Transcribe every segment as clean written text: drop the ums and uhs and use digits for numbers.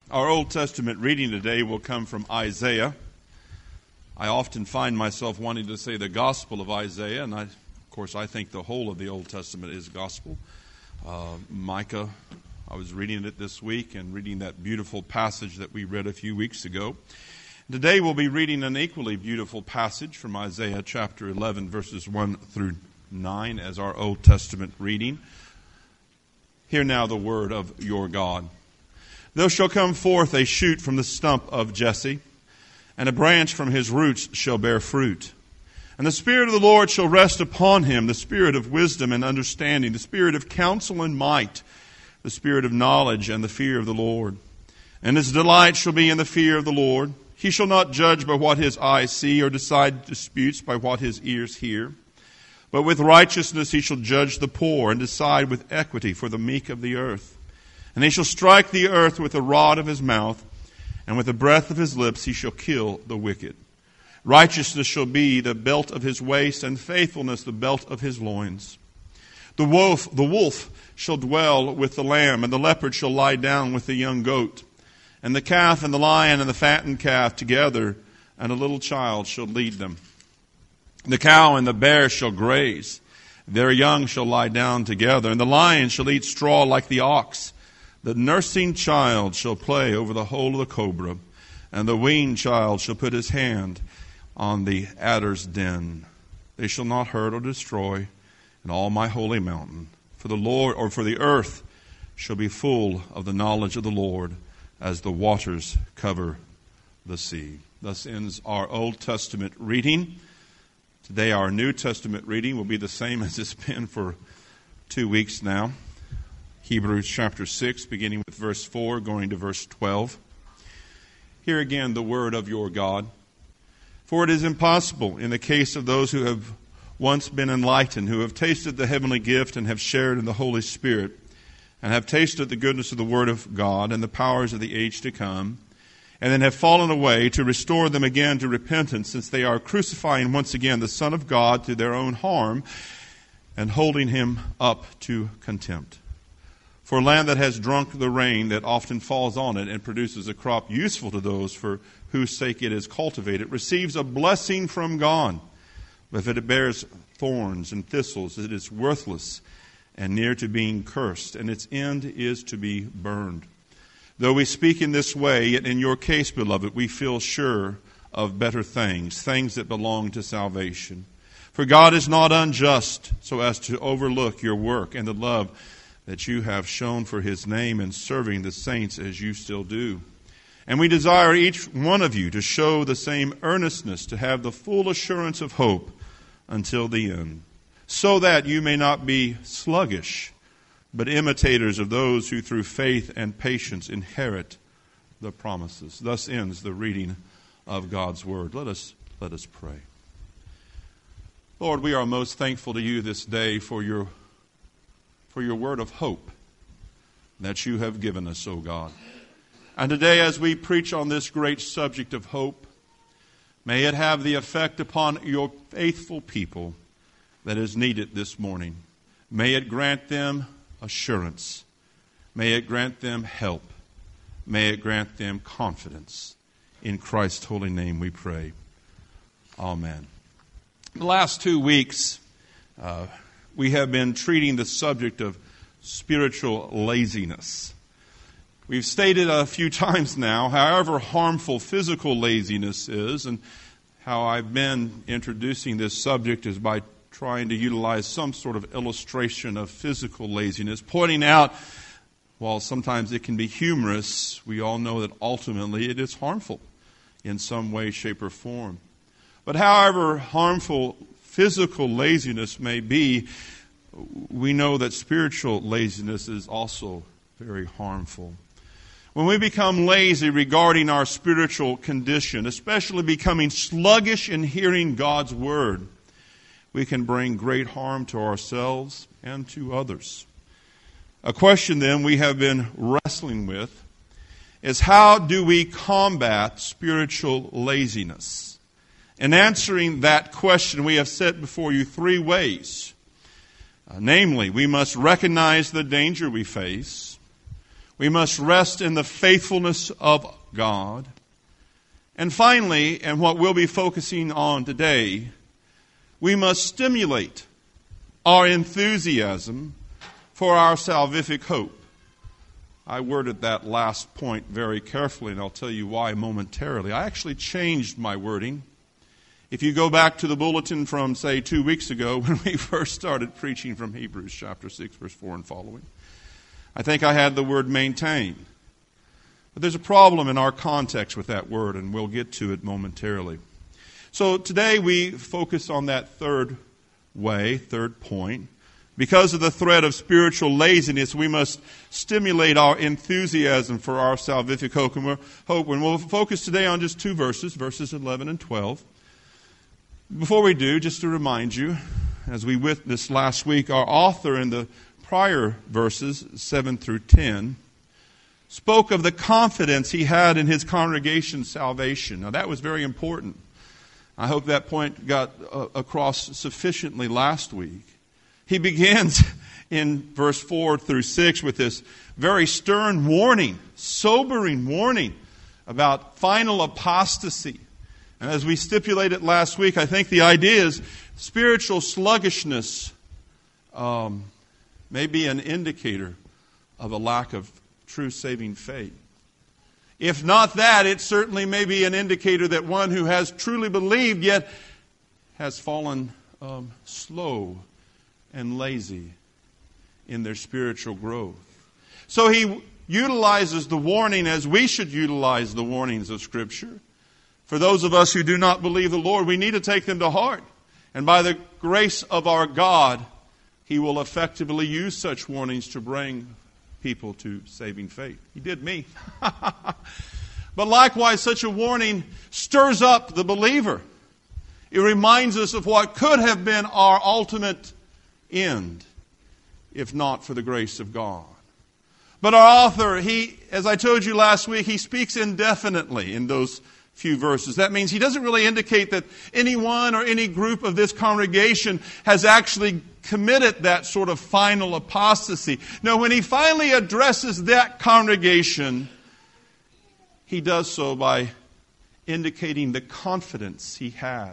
Our Old Testament reading today will come from Isaiah. I often find myself wanting to say the Gospel of Isaiah, and of course I think the whole of the Old Testament is Gospel. Micah, I was reading it this week and reading that beautiful passage that we read a few weeks ago. Today we'll be reading an equally beautiful passage from Isaiah chapter 11, verses 1 through 9 as our Old Testament reading. Hear now the word of your God. There shall come forth a shoot from the stump of Jesse, and a branch from his roots shall bear fruit. And the Spirit of the Lord shall rest upon him, the Spirit of wisdom and understanding, the Spirit of counsel and might, the Spirit of knowledge and the fear of the Lord. And his delight shall be in the fear of the Lord. He shall not judge by what his eyes see, or decide disputes by what his ears hear. But with righteousness he shall judge the poor, and decide with equity for the meek of the earth. And he shall strike the earth with the rod of his mouth, and with the breath of his lips he shall kill the wicked. Righteousness shall be the belt of his waist, and faithfulness the belt of his loins. The wolf shall dwell with the lamb, and the leopard shall lie down with the young goat. And the calf and the lion and the fattened calf together, and a little child shall lead them. The cow and the bear shall graze. Their young shall lie down together, and the lion shall eat straw like the ox. The nursing child shall play over the hole of the cobra, and the weaned child shall put his hand on the adder's den. They shall not hurt or destroy in all my holy mountain. For the Lord, or for the earth, shall be full of the knowledge of the Lord, as the waters cover the sea. Thus ends our Old Testament reading. Today our New Testament reading will be the same as it's been for 2 weeks now. Hebrews chapter 6, beginning with verse 4, going to verse 12. Hear again the word of your God. For it is impossible in the case of those who have once been enlightened, who have tasted the heavenly gift and have shared in the Holy Spirit, and have tasted the goodness of the word of God and the powers of the age to come, and then have fallen away, to restore them again to repentance, since they are crucifying once again the Son of God to their own harm, and holding him up to contempt. For land that has drunk the rain that often falls on it and produces a crop useful to those for whose sake it is cultivated, receives a blessing from God. But if it bears thorns and thistles, it is worthless and near to being cursed, and its end is to be burned. Though we speak in this way, yet in your case, beloved, we feel sure of better things, things that belong to salvation. For God is not unjust so as to overlook your work and the love that you have shown for his name in serving the saints as you still do. And we desire each one of you to show the same earnestness, to have the full assurance of hope until the end, so that you may not be sluggish, but imitators of those who through faith and patience inherit the promises. Thus ends the reading of God's word. Let us pray. Lord, we are most thankful to you this day for your word of hope that you have given us, O God. And today, as we preach on this great subject of hope, may it have the effect upon your faithful people that is needed this morning. May it grant them assurance. May it grant them help. May it grant them confidence. In Christ's holy name we pray. Amen. The last 2 weeks, we have been treating the subject of spiritual laziness. We've stated a few times now, however harmful physical laziness is, and how I've been introducing this subject is by trying to utilize some sort of illustration of physical laziness, pointing out, while sometimes it can be humorous, we all know that ultimately it is harmful in some way, shape, or form. But however harmful physical laziness may be, we know that spiritual laziness is also very harmful. When we become lazy regarding our spiritual condition, especially becoming sluggish in hearing God's word, we can bring great harm to ourselves and to others. A question then we have been wrestling with is, how do we combat spiritual laziness? In answering that question, we have set before you 3 ways. Namely, we must recognize the danger we face. We must rest in the faithfulness of God. And finally, and what we'll be focusing on today, we must stimulate our enthusiasm for our salvific hope. I worded that last point very carefully, and I'll tell you why momentarily. I actually changed my wording. If you go back to the bulletin from, say, 2 weeks ago when we first started preaching from Hebrews chapter 6, verse 4 and following, I think I had the word maintain. But there's a problem in our context with that word, and we'll get to it momentarily. So today we focus on that third point. Because of the threat of spiritual laziness, we must stimulate our enthusiasm for our salvific hope. And we'll focus today on just 2 verses, verses 11 and 12. Before we do, just to remind you, as we witnessed last week, our author in the prior verses, 7 through 10, spoke of the confidence he had in his congregation's salvation. Now that was very important. I hope that point got across sufficiently last week. He begins in verse 4 through 6 with this very stern warning, sobering warning about final apostasy. And as we stipulated last week, I think the idea is spiritual sluggishness may be an indicator of a lack of true saving faith. If not that, it certainly may be an indicator that one who has truly believed yet has fallen slow and lazy in their spiritual growth. So he utilizes the warning as we should utilize the warnings of Scripture. For those of us who do not believe the Lord, we need to take them to heart. And by the grace of our God, He will effectively use such warnings to bring people to saving faith. He did me. But likewise, such a warning stirs up the believer. It reminds us of what could have been our ultimate end, if not for the grace of God. But our author, as I told you last week, he speaks indefinitely in those few verses. That means he doesn't really indicate that anyone or any group of this congregation has actually committed that sort of final apostasy. No, when he finally addresses that congregation, he does so by indicating the confidence he had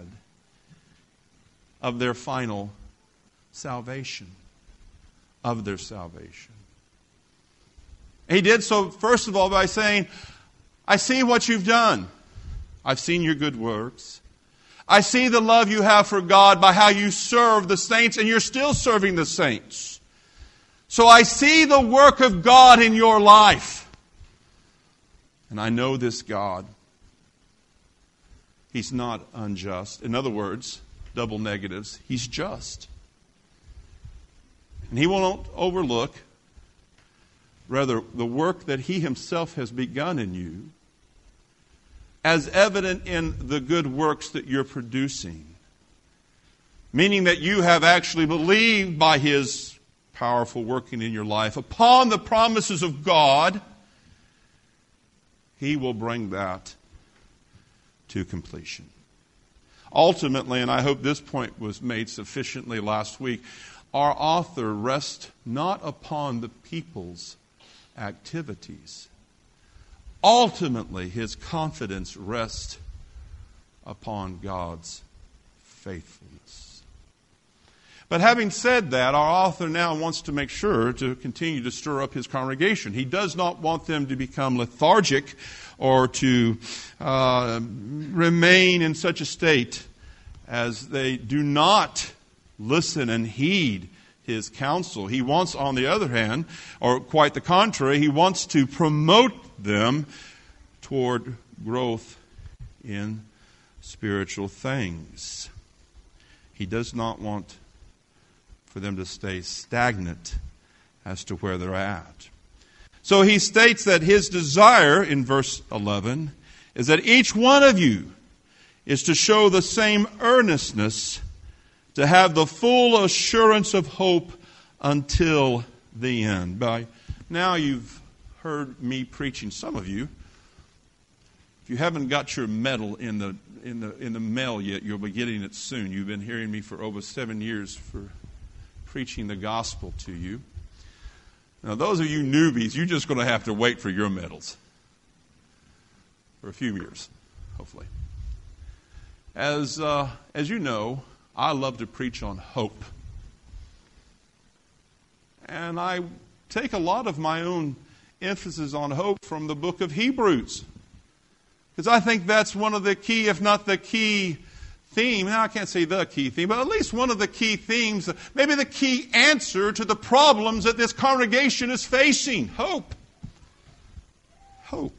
of their final salvation, of their salvation. He did so, first of all, by saying, I see what you've done. I've seen your good works. I see the love you have for God by how you serve the saints, and you're still serving the saints. So I see the work of God in your life. And I know this God. He's not unjust. In other words, double negatives, He's just. And He won't overlook, rather, the work that He Himself has begun in you, as evident in the good works that you're producing. Meaning that you have actually believed by His powerful working in your life upon the promises of God. He will bring that to completion. Ultimately, and I hope this point was made sufficiently last week, our author rests not upon the people's activities. Ultimately, his confidence rests upon God's faithfulness. But having said that, our author now wants to make sure to continue to stir up his congregation. He does not want them to become lethargic or to remain in such a state as they do not listen and heed his counsel. He wants, on the other hand, or quite the contrary, he wants to promote them toward growth in spiritual things. He does not want for them to stay stagnant as to where they're at. So he states that his desire in verse 11 is that each one of you is to show the same earnestness to have the full assurance of hope until the end. By now you've heard me preaching. Some of you, if you haven't got your medal in the mail yet, you'll be getting it soon. You've been hearing me for over 7 years for preaching the gospel to you. Now, those of you newbies, you're just going to have to wait for your medals for a few years, hopefully. As you know, I love to preach on hope. And I take a lot of my own emphasis on hope from the book of Hebrews. Because I think that's one of the key, if not the key theme, now I can't say the key theme, but at least one of the key themes, maybe the key answer to the problems that this congregation is facing. Hope. Hope.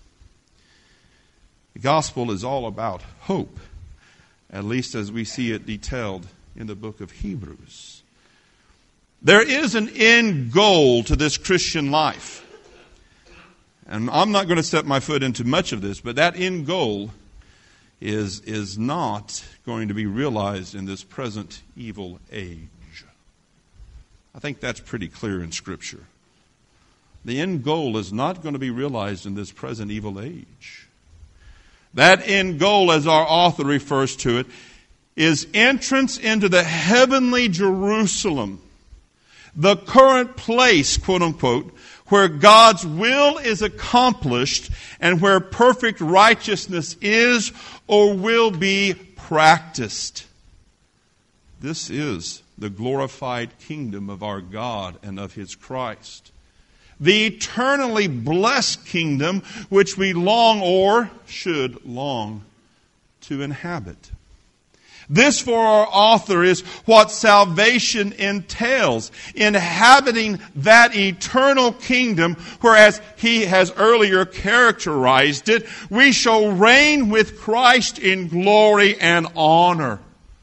The gospel is all about hope, at least as we see it detailed in the book of Hebrews. There is an end goal to this Christian life. And I'm not going to step my foot into much of this, but that end goal is not going to be realized in this present evil age. I think that's pretty clear in Scripture. The end goal is not going to be realized in this present evil age. That end goal, as our author refers to it, is entrance into the heavenly Jerusalem, the current place, quote unquote, where God's will is accomplished and where perfect righteousness is or will be practiced. This is the glorified kingdom of our God and of His Christ. The eternally blessed kingdom which we long or should long to inhabit. This, for our author, is what salvation entails, inhabiting that eternal kingdom, whereas he has earlier characterized it, we shall reign with Christ in glory and honor.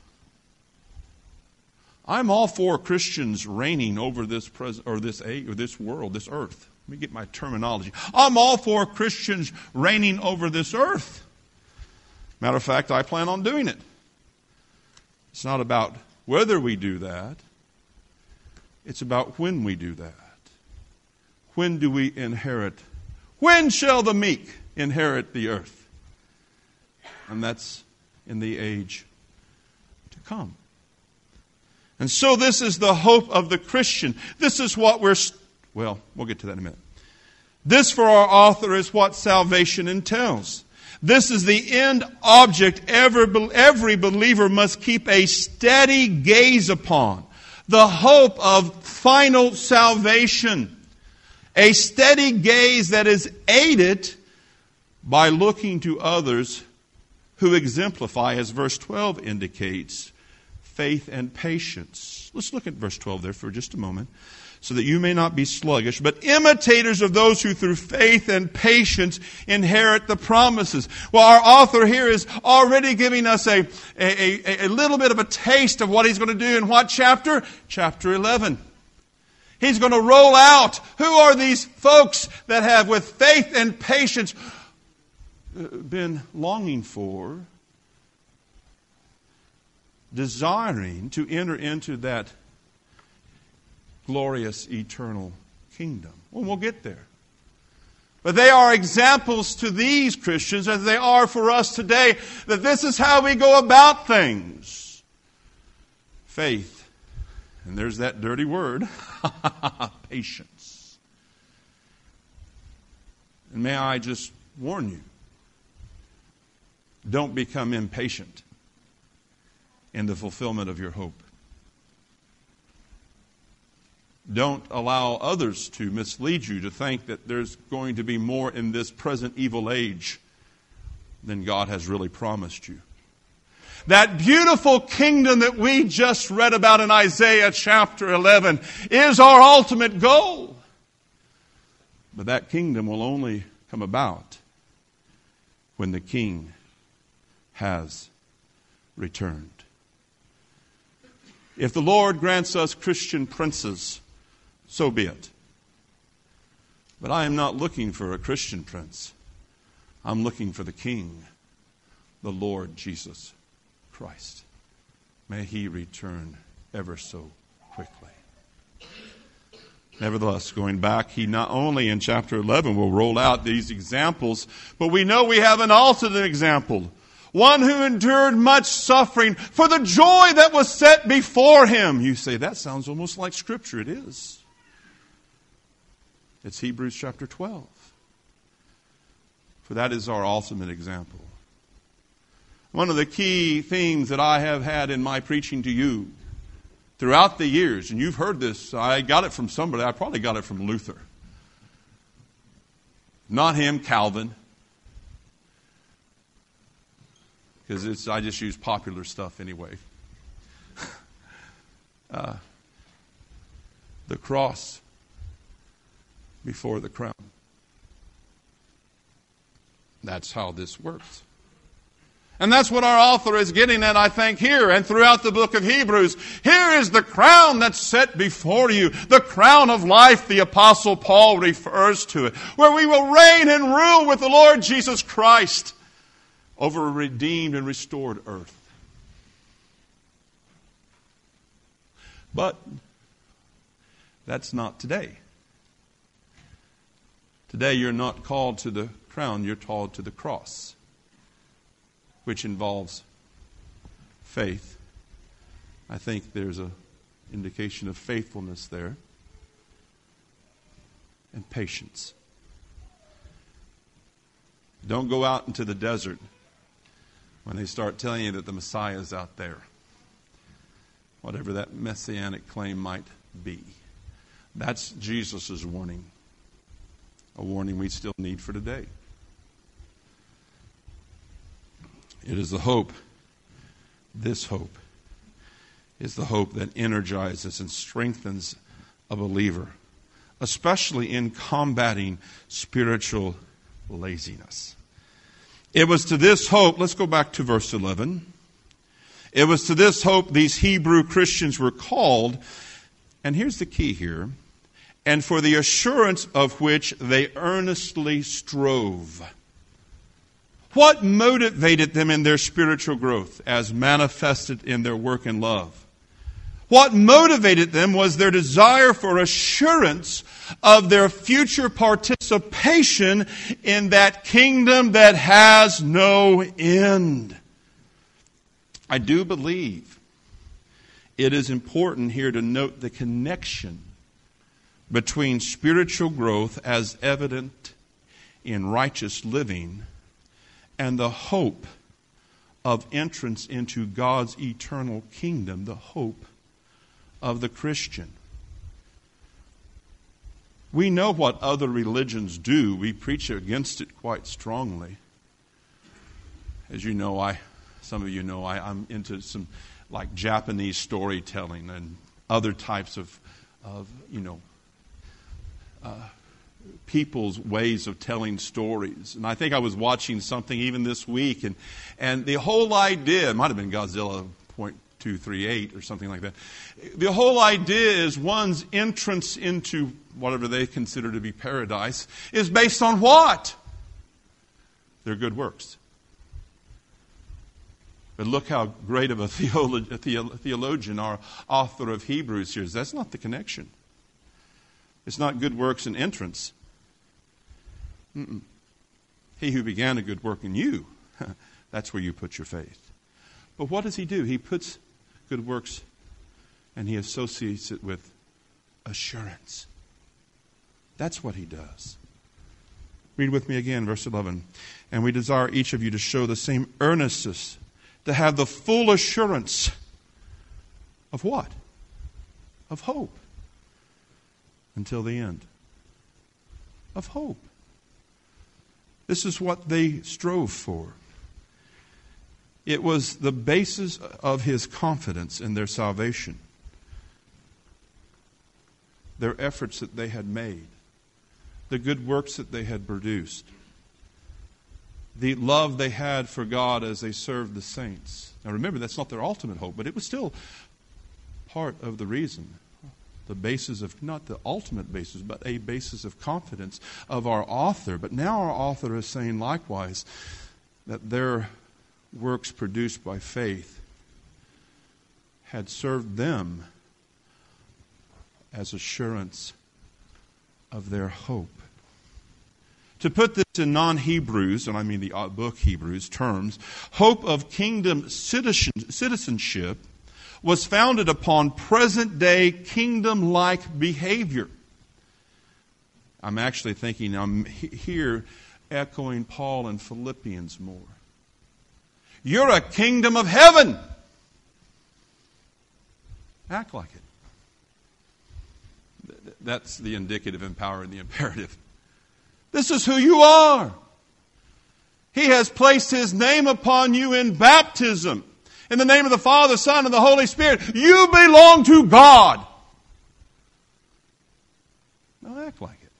I'm all for Christians reigning over this this world, this earth. Let me get my terminology. I'm all for Christians reigning over this earth. Matter of fact, I plan on doing it. It's not about whether we do that. It's about when we do that. When do we inherit? When shall the meek inherit the earth? And that's in the age to come. And so this is the hope of the Christian. This is what we'll get to that in a minute. This, for our author, is what salvation entails. This is the end object every believer must keep a steady gaze upon. The hope of final salvation. A steady gaze that is aided by looking to others who exemplify, as verse 12 indicates, faith and patience. Let's look at verse 12 there for just a moment. So that you may not be sluggish, but imitators of those who through faith and patience inherit the promises. Well, our author here is already giving us a little bit of a taste of what he's going to do in what chapter? Chapter 11. He's going to roll out who are these folks that have with faith and patience been longing for, desiring to enter into that glorious eternal kingdom. Well, we'll get there. But they are examples to these Christians as they are for us today, that this is how we go about things. Faith. And there's that dirty word. Patience. And may I just warn you, don't become impatient in the fulfillment of your hope. Don't allow others to mislead you to think that there's going to be more in this present evil age than God has really promised you. That beautiful kingdom that we just read about in Isaiah chapter 11 is our ultimate goal. But that kingdom will only come about when the King has returned. If the Lord grants us Christian princes, so be it. But I am not looking for a Christian prince. I'm looking for the King, the Lord Jesus Christ. May He return ever so quickly. Nevertheless, going back, he not only in chapter 11 will roll out these examples, but we know we have an alternate example. One who endured much suffering for the joy that was set before him. You say, that sounds almost like Scripture. It is. It's Hebrews chapter 12. For that is our ultimate example. One of the key themes that I have had in my preaching to you throughout the years, and you've heard this, I got it from somebody, I probably got it from Luther. Not him, Calvin. Because I just use popular stuff anyway. The cross before the crown. That's how this works. And that's what our author is getting at, I think, here and throughout the book of Hebrews. Here is the crown that's set before you. The crown of life, the Apostle Paul refers to it. Where we will reign and rule with the Lord Jesus Christ over a redeemed and restored earth. But that's not today. Today you're not called to the crown, you're called to the cross, which involves faith. I think there's an indication of faithfulness there. And patience. Don't go out into the desert when they start telling you that the Messiah is out there. Whatever that messianic claim might be. That's Jesus' warning. A warning we still need for today. It is the hope, this hope, is the hope that energizes and strengthens a believer, especially in combating spiritual laziness. It was to this hope, let's go back to verse 11. It was to this hope these Hebrew Christians were called, and here's the key here, and for the assurance of which they earnestly strove. What motivated them in their spiritual growth as manifested in their work and love? What motivated them was their desire for assurance of their future participation in that kingdom that has no end. I do believe it is important here to note the connection between spiritual growth as evident in righteous living and the hope of entrance into God's eternal kingdom, the hope of the Christian. We know what other religions do. We preach against it quite strongly. As you know, some of you know, I'm into some like Japanese storytelling and other types of people's ways of telling stories. And I think I was watching something even this week, and the whole idea, it might have been Godzilla 0.238 or something like that. The whole idea is one's entrance into whatever they consider to be paradise is based on what? Their good works. But look how great of a theologian our author of Hebrews here is. That's not the connection. It's not good works and entrance. He who began a good work in you, that's where you put your faith. But what does he do? He puts good works and he associates it with assurance. That's what he does. Read with me again, verse 11. And we desire each of you to show the same earnestness, to have the full assurance of what? Of hope. Until the end. Of hope. This is what they strove for. It was the basis of his confidence in their salvation. Their efforts that they had made. The good works that they had produced. The love they had for God as they served the saints. Now remember, that's not their ultimate hope, but it was still part of the reason. The basis of, not the ultimate basis, but a basis of confidence of our author. But now our author is saying likewise that their works produced by faith had served them as assurance of their hope. To put this in non-Hebrews, and I mean the book Hebrews terms, hope of kingdom citizenship was founded upon present-day kingdom-like behavior. I'm actually thinking I'm here echoing Paul in Philippians more. You're a kingdom of heaven. Act like it. That's the indicative, empowering, the imperative. This is who you are. He has placed His name upon you in baptism. In the name of the Father, Son, and the Holy Spirit. You belong to God. Now act like it.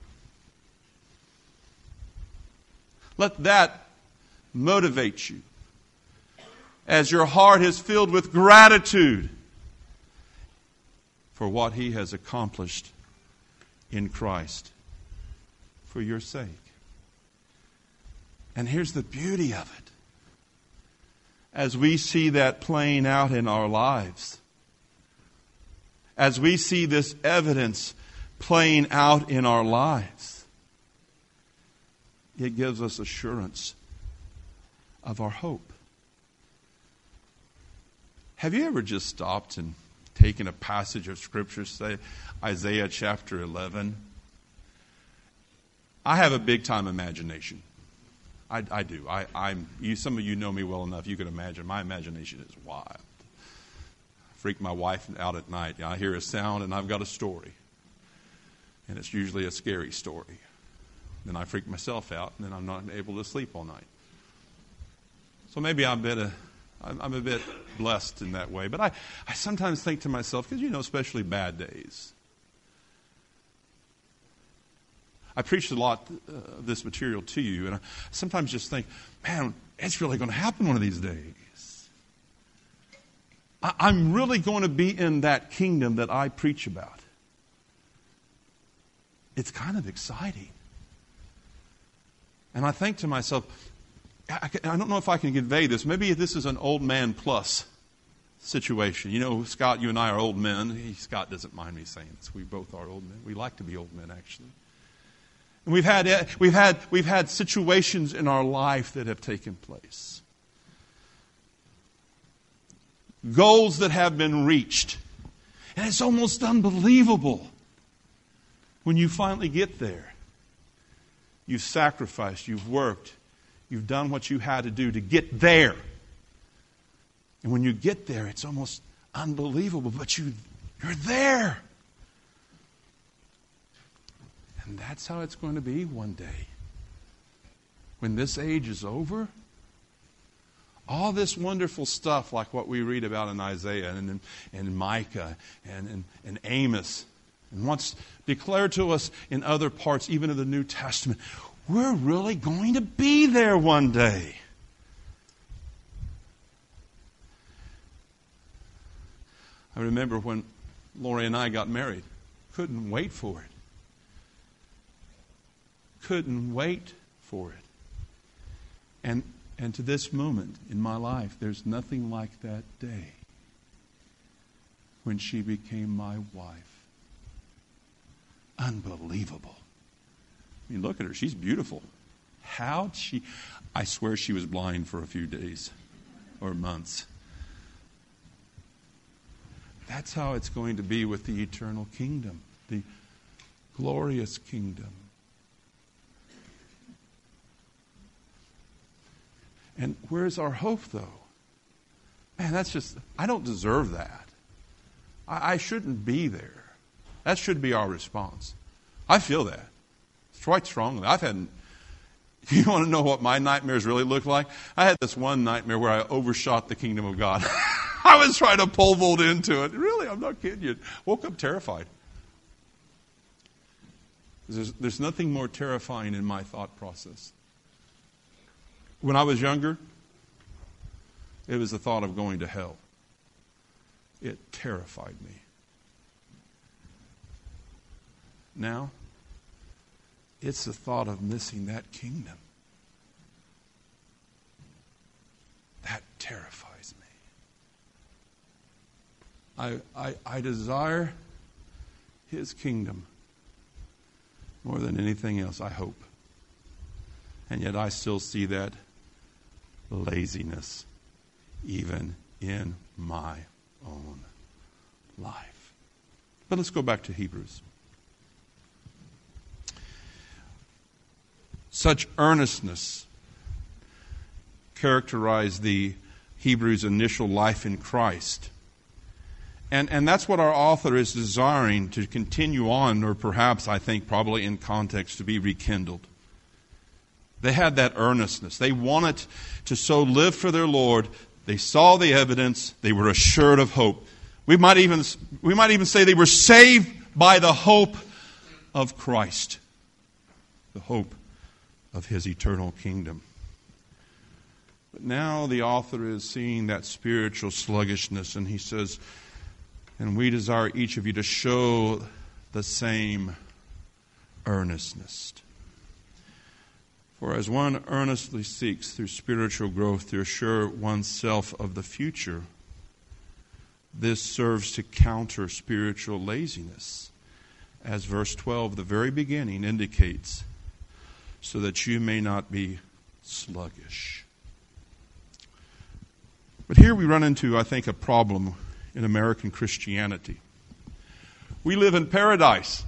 Let that motivate you as your heart is filled with gratitude for what He has accomplished in Christ for your sake. And here's the beauty of it. As we see that playing out in our lives, as we see this evidence playing out in our lives, it gives us assurance of our hope. Have you ever just stopped and taken a passage of Scripture, say Isaiah chapter 11? I have a big-time imagination. I do. Some of you know me well enough. You can imagine. My imagination is wild. Freak my wife out at night. I hear a sound and I've got a story. And it's usually a scary story. Then I freak myself out and then I'm not able to sleep all night. So maybe I'm a bit blessed in that way. But I sometimes think to myself, because especially bad days. I preached a lot of this material to you, and I sometimes just think, man, it's really going to happen one of these days. I'm really going to be in that kingdom that I preach about. It's kind of exciting. And I think to myself, I don't know if I can convey this. Maybe this is an old man plus situation. Scott, you and I are old men. Scott doesn't mind me saying this. We both are old men. We like to be old men, actually. And we've had situations in our life that have taken place. Goals that have been reached. And it's almost unbelievable when you finally get there. You've sacrificed, you've worked, you've done what you had to do to get there. And when you get there, it's almost unbelievable, but you're there. And that's how it's going to be one day. When this age is over, all this wonderful stuff like what we read about in Isaiah and Micah and Amos and what's declared to us in other parts, even of the New Testament, we're really going to be there one day. I remember when Lori and I got married. Couldn't wait for it. Couldn't wait for it. And to this moment in my life, there's nothing like that day when she became my wife. Unbelievable. I mean, look at her. She's beautiful. I swear she was blind for a few days or months. That's how it's going to be with the eternal kingdom, the glorious kingdom. And where's our hope, though? Man, I don't deserve that. I shouldn't be there. That should be our response. I feel that. It's quite strongly. You want to know what my nightmares really look like? I had this one nightmare where I overshot the kingdom of God. I was trying to pole vault into it. Really, I'm not kidding you. Woke up terrified. There's nothing more terrifying in my thought process. When I was younger, it was the thought of going to hell. It terrified me. Now, it's the thought of missing that kingdom. That terrifies me. I desire His kingdom more than anything else, I hope. And yet I still see that laziness even in my own life. But let's go back to Hebrews. Such earnestness characterized the Hebrews' initial life in Christ. And that's what our author is desiring to continue on, or perhaps, I think, probably in context, to be rekindled. They had that earnestness. They wanted to so live for their Lord. They saw the evidence. They were assured of hope. We might even say they were saved by the hope of Christ, the hope of His eternal kingdom. But now the author is seeing that spiritual sluggishness, and he says, and we desire each of you to show the same earnestness. For as one earnestly seeks through spiritual growth to assure oneself of the future, this serves to counter spiritual laziness, as verse 12, the very beginning, indicates, so that you may not be sluggish. But here we run into, I think, a problem in American Christianity. We live in paradise.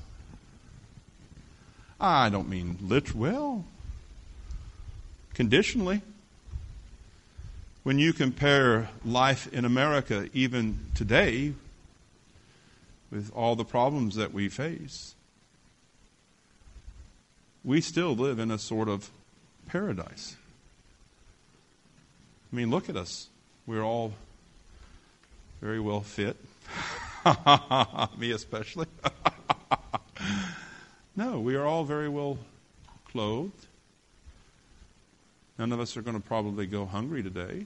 I don't mean literally, conditionally. When you compare life in America even today with all the problems that we face, we still live in a sort of paradise. I mean, look at us. We're all very well fit. Me especially. No, we are all very well clothed. None of us are going to probably go hungry today.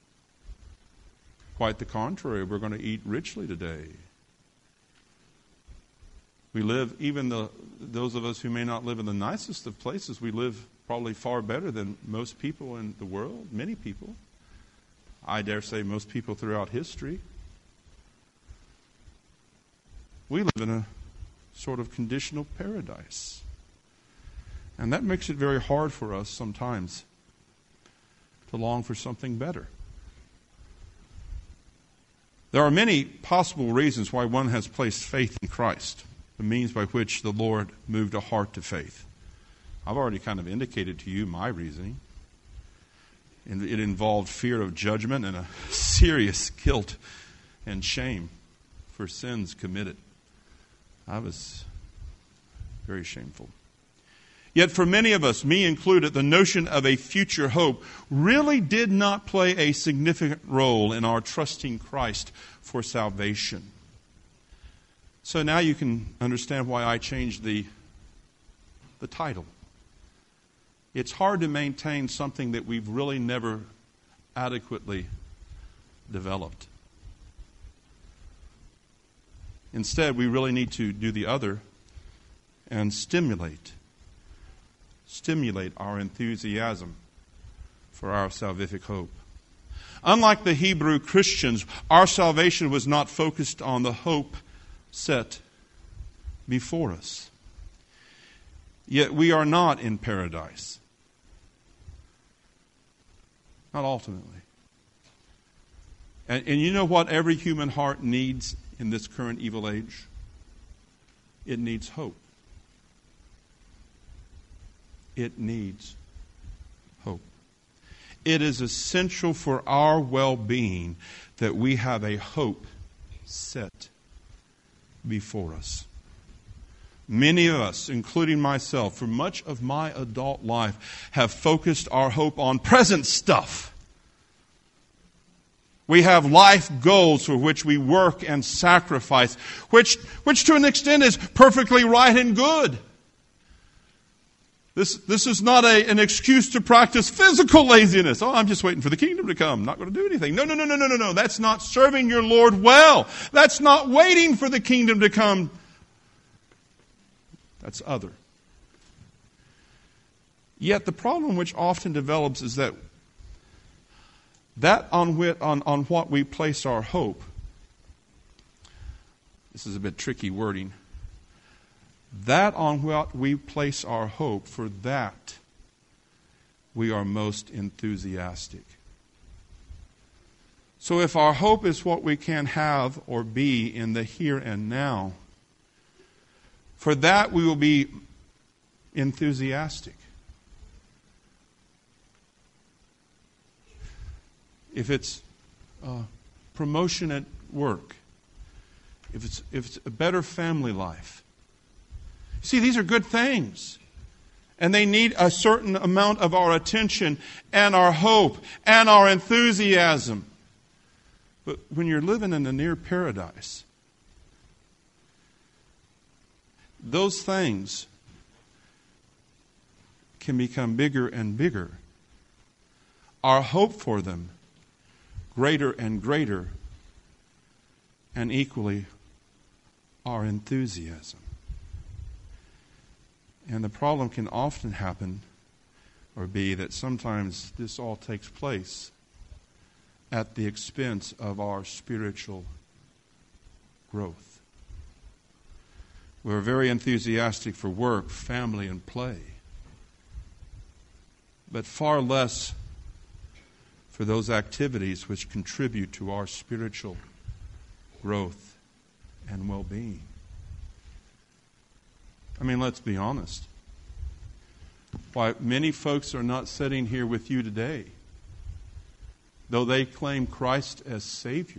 Quite the contrary, we're going to eat richly today. We live, even those of us who may not live in the nicest of places, we live probably far better than most people in the world, many people. I dare say most people throughout history. We live in a sort of conditional paradise. And that makes it very hard for us sometimes to long for something better. There are many possible reasons why one has placed faith in Christ, the means by which the Lord moved a heart to faith. I've already kind of indicated to you my reasoning. And it involved fear of judgment and a serious guilt and shame for sins committed. I was very shameful. Yet for many of us, me included, the notion of a future hope really did not play a significant role in our trusting Christ for salvation. So now you can understand why I changed the title. It's hard to maintain something that we've really never adequately developed. Instead, we really need to do the other and stimulate our enthusiasm for our salvific hope. Unlike the Hebrew Christians, our salvation was not focused on the hope set before us. Yet we are not in paradise. Not ultimately. And you know what every human heart needs in this current evil age? It needs hope. It needs hope. It is essential for our well-being that we have a hope set before us. Many of us, including myself, for much of my adult life, have focused our hope on present stuff. We have life goals for which we work and sacrifice, which to an extent is perfectly right and good. This is not an excuse to practice physical laziness. Oh, I'm just waiting for the kingdom to come. I'm not going to do anything. No. That's not serving your Lord well. That's not waiting for the kingdom to come. That's other. Yet the problem which often develops is that on what we place our hope, this is a bit tricky wording, that on what we place our hope, for that we are most enthusiastic. So if our hope is what we can have or be in the here and now, for that we will be enthusiastic. if it's promotion at work, if it's a better family life. See, these are good things. And they need a certain amount of our attention and our hope and our enthusiasm. But when you're living in a near paradise, those things can become bigger and bigger. Our hope for them greater and greater, and equally our enthusiasm. And the problem can often happen or be that sometimes this all takes place at the expense of our spiritual growth. We're very enthusiastic for work, family, and play, but far less for those activities which contribute to our spiritual growth and well-being. I mean, let's be honest. Why many folks are not sitting here with you today, though they claim Christ as Savior,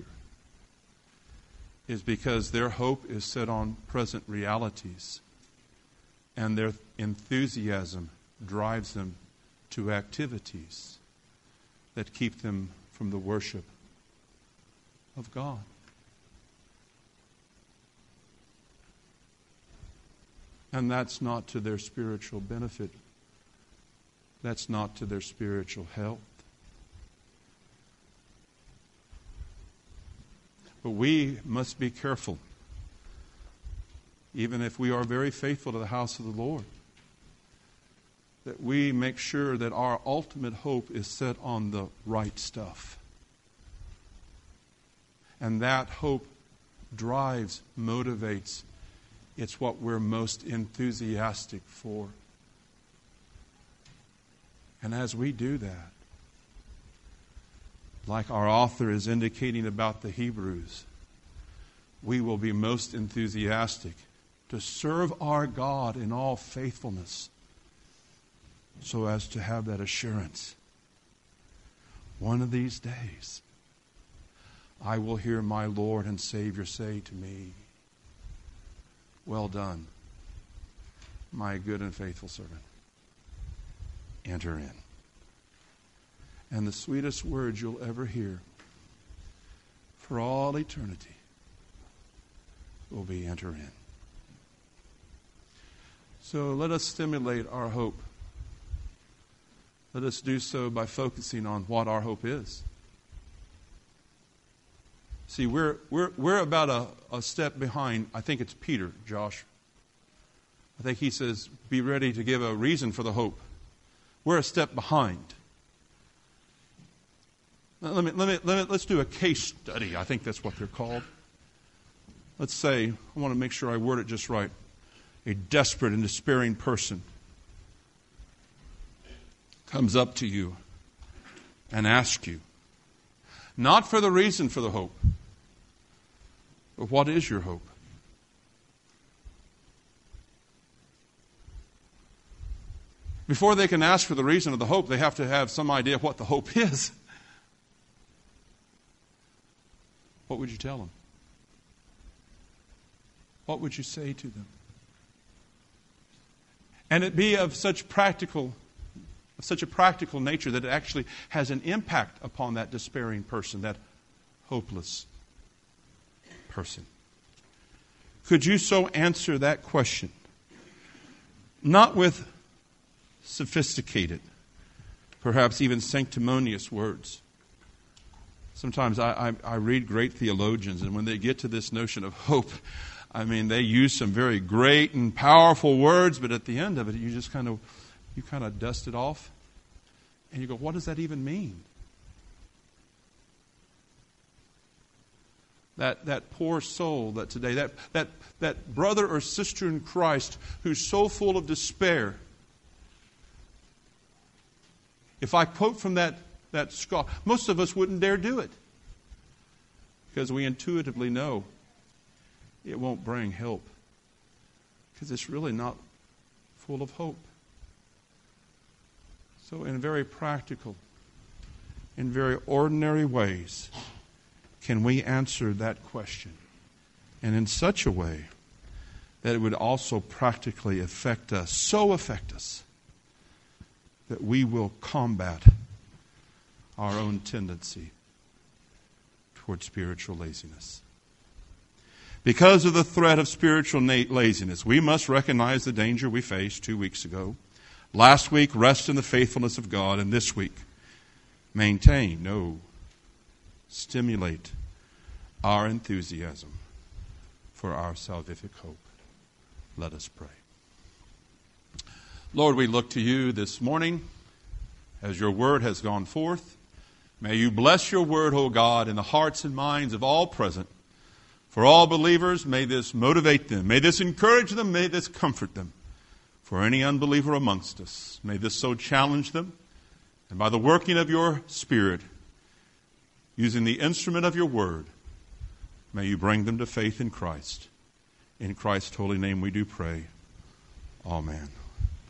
is because their hope is set on present realities, and their enthusiasm drives them to activities that keep them from the worship of God. And that's not to their spiritual benefit. That's not to their spiritual health. But we must be careful, even if we are very faithful to the house of the Lord, that we make sure that our ultimate hope is set on the right stuff. And that hope drives, motivates. It's what we're most enthusiastic for. And as we do that, like our author is indicating about the Hebrews, we will be most enthusiastic to serve our God in all faithfulness, so as to have that assurance. One of these days, I will hear my Lord and Savior say to me, "Well done, my good and faithful servant. Enter in." And the sweetest words you'll ever hear for all eternity will be "enter in." So let us stimulate our hope. Let us do so by focusing on what our hope is. See, we're about a step behind. I think it's Peter, Josh. I think he says, be ready to give a reason for the hope. We're a step behind. Let's do a case study. I think that's what they're called. Let's say, I want to make sure I word it just right. A desperate and despairing person comes up to you and asks you, not for the reason for the hope, but what is your hope? Before they can ask for the reason of the hope, they have to have some idea of what the hope is. What would you tell them? What would you say to them? And it be of such a practical nature that it actually has an impact upon that despairing person, that hopeless person. Could you so answer that question? Not with sophisticated, perhaps even sanctimonious words. Sometimes I read great theologians, and when they get to this notion of hope, I mean, they use some very great and powerful words, but at the end of it, you just kind of dust it off, and you go, what does that even mean? That poor soul that today, that brother or sister in Christ who's so full of despair. If I quote from that scholar, most of us wouldn't dare do it, because we intuitively know it won't bring help, because it's really not full of hope. So in very practical in very ordinary ways can we answer that question, and in such a way that it would also practically affect us, so affect us, that we will combat our own tendency toward spiritual laziness. Because of the threat of spiritual laziness, we must recognize the danger we faced 2 weeks ago. Last week, rest in the faithfulness of God, and this week, stimulate our enthusiasm for our salvific hope. Let us pray. Lord, we look to you this morning as your word has gone forth. May you bless your word, O God, in the hearts and minds of all present. For all believers, may this motivate them. May this encourage them. May this comfort them. For any unbeliever amongst us, may this so challenge them. And by the working of your Spirit, using the instrument of your word, may you bring them to faith in Christ. In Christ's holy name we do pray. Amen.